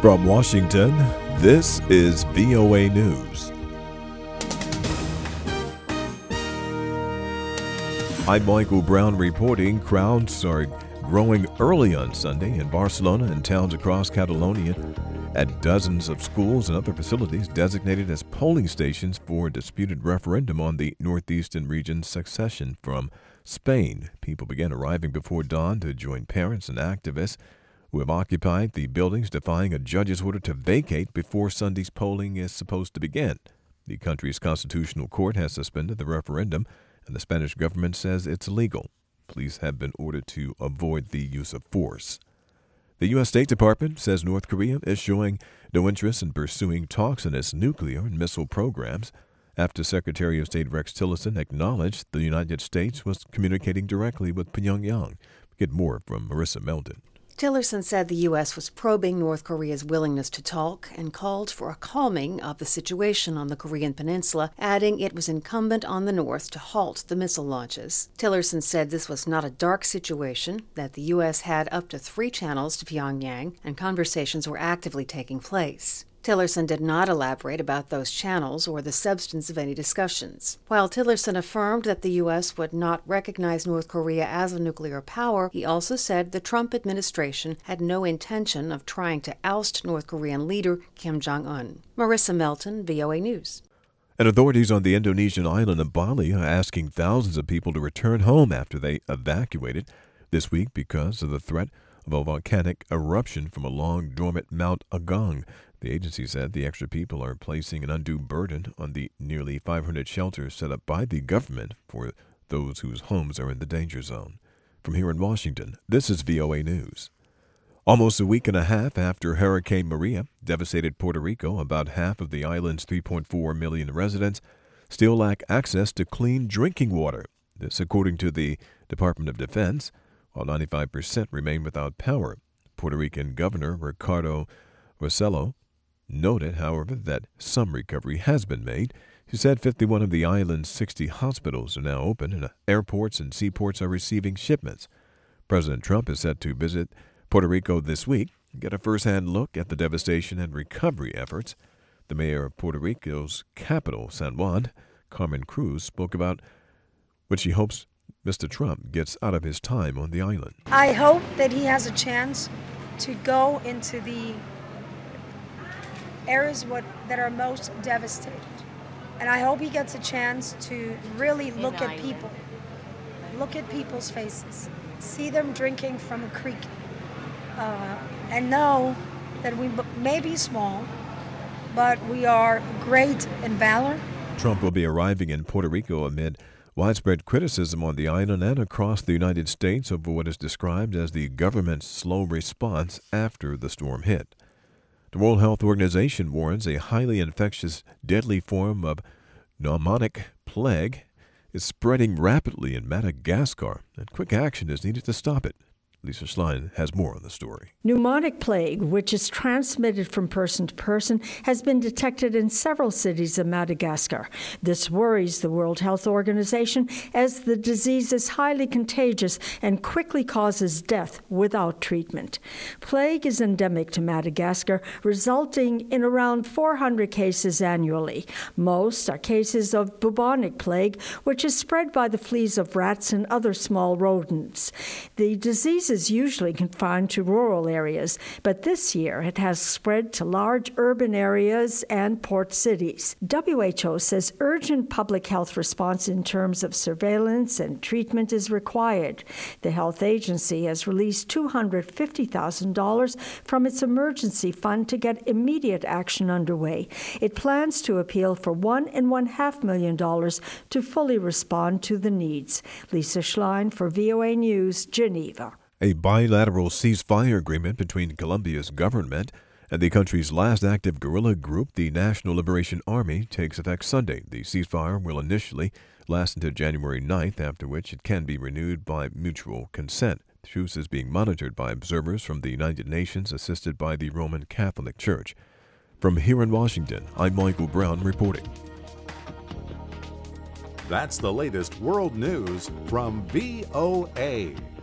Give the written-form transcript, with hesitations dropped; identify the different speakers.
Speaker 1: From Washington, this is VOA News. I'm Michael Brown reporting. Crowds are growing early on Sunday in Barcelona and towns across Catalonia at dozens of schools and other facilities designated as polling stations for a disputed referendum on the northeastern region's succession from Spain. People began arriving before dawn to join parents and activists who have occupied the buildings, defying a judge's order to vacate before Sunday's polling is supposed to begin. The country's constitutional court has suspended the referendum, and the Spanish government says it's illegal. Police have been ordered to avoid the use of force. The U.S. State Department says North Korea is showing no interest in pursuing talks on its nuclear and missile programs after Secretary of State Rex Tillerson acknowledged the United States was communicating directly with Pyongyang. Get more from Marissa Meldon.
Speaker 2: Tillerson said the U.S. was probing North Korea's willingness to talk and called for a calming of the situation on the Korean peninsula, adding it was incumbent on the North to halt the missile launches. Tillerson said this was not a dark situation, that the U.S. had up to 3 channels to Pyongyang, and conversations were actively taking place. Tillerson did not elaborate about those channels or the substance of any discussions. While Tillerson affirmed that the U.S. would not recognize North Korea as a nuclear power, he also said the Trump administration had no intention of trying to oust North Korean leader Kim Jong-un. Marissa Melton, VOA News.
Speaker 1: And authorities on the Indonesian island of Bali are asking thousands of people to return home after they evacuated this week because of the threat of a volcanic eruption from a long-dormant Mount Agung. The agency said the extra people are placing an undue burden on the nearly 500 shelters set up by the government for those whose homes are in the danger zone. From here in Washington, this is VOA News. Almost a week and a half after Hurricane Maria devastated Puerto Rico, about half of the island's 3.4 million residents still lack access to clean drinking water. This according to the Department of Defense, while 95% remain without power. Puerto Rican Governor Ricardo Rossello noted, however, that some recovery has been made. He said 51 of the island's 60 hospitals are now open and airports and seaports are receiving shipments. President Trump is set to visit Puerto Rico this week and get a first-hand look at the devastation and recovery efforts. The mayor of Puerto Rico's capital, San Juan, Carmen Cruz, spoke about what she hopes Mr. Trump gets out of his time on the island.
Speaker 3: I hope that he has a chance to go into the areas that are most devastated. And I hope he gets a chance to really look at people, look at people's faces, see them drinking from a creek, and know that we may be small, but we are great in valor.
Speaker 1: Trump will be arriving in Puerto Rico amid widespread criticism on the island and across the United States over what is described as the government's slow response after the storm hit. The World Health Organization warns a highly infectious, deadly form of pneumonic plague is spreading rapidly in Madagascar, and quick action is needed to stop it. Lisa Schlein has more on the story.
Speaker 4: Pneumonic plague, which is transmitted from person to person, has been detected in several cities of Madagascar. This worries the World Health Organization as the disease is highly contagious and quickly causes death without treatment. Plague is endemic to Madagascar, resulting in around 400 cases annually. Most are cases of bubonic plague, which is spread by the fleas of rats and other small rodents. The disease is usually confined to rural areas, but this year it has spread to large urban areas and port cities. WHO says urgent public health response in terms of surveillance and treatment is required. The health agency has released $250,000 from its emergency fund to get immediate action underway. It plans to appeal for $1.5 million to fully respond to the needs. Lisa Schlein for VOA News, Geneva.
Speaker 1: A bilateral ceasefire agreement between Colombia's government and the country's last active guerrilla group, the National Liberation Army, takes effect Sunday. The ceasefire will initially last until January 9th, after which it can be renewed by mutual consent. The truce is being monitored by observers from the United Nations, assisted by the Roman Catholic Church. From here in Washington, I'm Michael Brown reporting.
Speaker 5: That's the latest world news from VOA.